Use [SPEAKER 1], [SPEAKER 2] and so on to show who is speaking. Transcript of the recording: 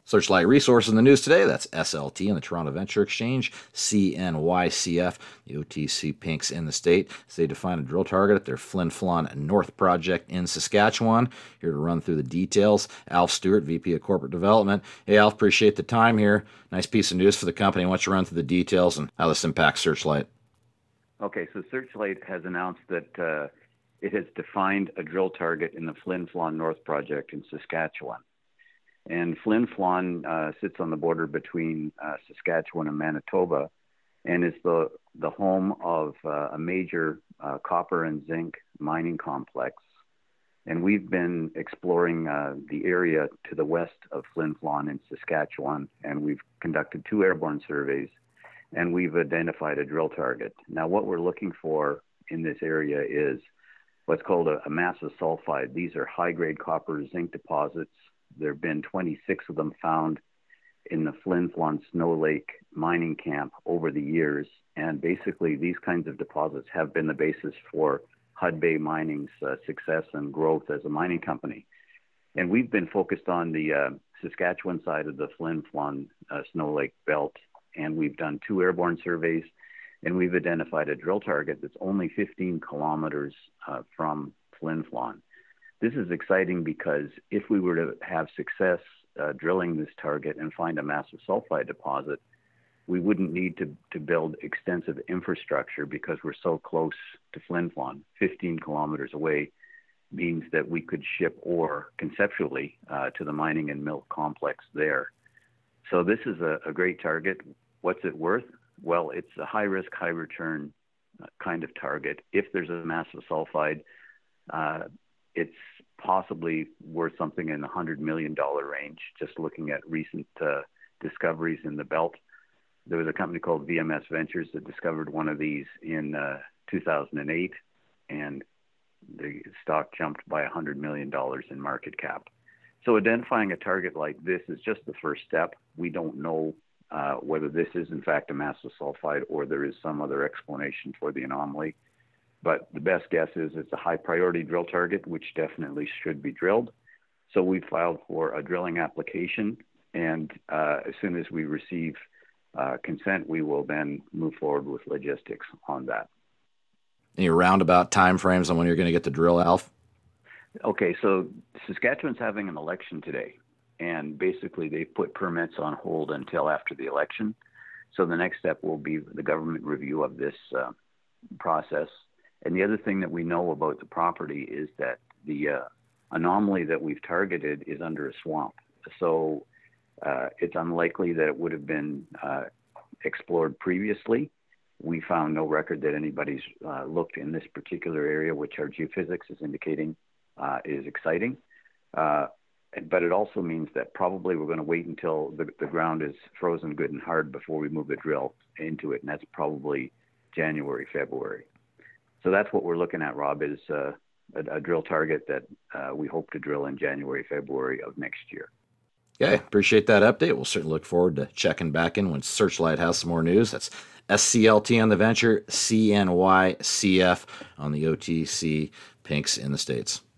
[SPEAKER 1] Searchlight Resources in the news today. That's SLT in the Toronto Venture Exchange, CNYCF, the OTC Pinks in the state. As they define a drill target at their Flin Flon North project in Saskatchewan. Here to run through the details, Alf Stewart, VP of Corporate Development. Hey, Alf, appreciate the time here. Nice piece of news for the company. Why don't you run through the details and how this impacts Searchlight?
[SPEAKER 2] Okay, so Searchlight has announced that it has defined a drill target in the Flin Flon North project in Saskatchewan. And Flin Flon sits on the border between Saskatchewan and Manitoba and is the home of a major copper and zinc mining complex. And we've been exploring the area to the west of Flin Flon in Saskatchewan, and we've conducted 2 airborne surveys, and we've identified a drill target. Now, what we're looking for in this area is what's called a massive sulfide. These are high-grade copper zinc deposits. There have been 26 of them found in the Flin Flon Snow Lake mining camp over the years. And basically, these kinds of deposits have been the basis for Hudbay Mining's success and growth as a mining company. And we've been focused on the Saskatchewan side of the Flin Flon Snow Lake belt. And we've done 2 airborne surveys, and we've identified a drill target that's only 15 kilometers from Flin Flon. This is exciting because if we were to have success drilling this target and find a massive sulfide deposit, we wouldn't need to build extensive infrastructure because we're so close to Flin Flon. 15 kilometers away means that we could ship ore conceptually to the mining and mill complex there. So this is a great target. What's it worth? Well, it's a high-risk, high-return kind of target. If there's a massive sulfide, it's possibly worth something in the $100 million range, just looking at recent discoveries in the belt. There was a company called VMS Ventures that discovered one of these in 2008, and the stock jumped by $100 million in market cap. So identifying a target like this is just the first step. We don't know whether this is in fact a massive sulfide or there is some other explanation for the anomaly. But the best guess is it's a high priority drill target, which definitely should be drilled. So we filed for a drilling application, and as soon as we receive consent, we will then move forward with logistics on that.
[SPEAKER 1] Any roundabout timeframes on when you're going to get the drill, Alf?
[SPEAKER 2] Okay, so Saskatchewan's having an election today, and basically they've put permits on hold until after the election. So the next step will be the government review of this process. And the other thing that we know about the property is that the anomaly that we've targeted is under a swamp. So it's unlikely that it would have been explored previously. We found no record that anybody's looked in this particular area, which our geophysics is indicating is exciting. But it also means that probably we're going to wait until the ground is frozen good and hard before we move the drill into it. And that's probably January, February. So that's what we're looking at, Rob, is a drill target that we hope to drill in January, February of next year.
[SPEAKER 1] Okay, appreciate that update. We'll certainly look forward to checking back in when Searchlight has some more news. That's SCLT on the venture, CNYCF on the OTC Pinks in the States.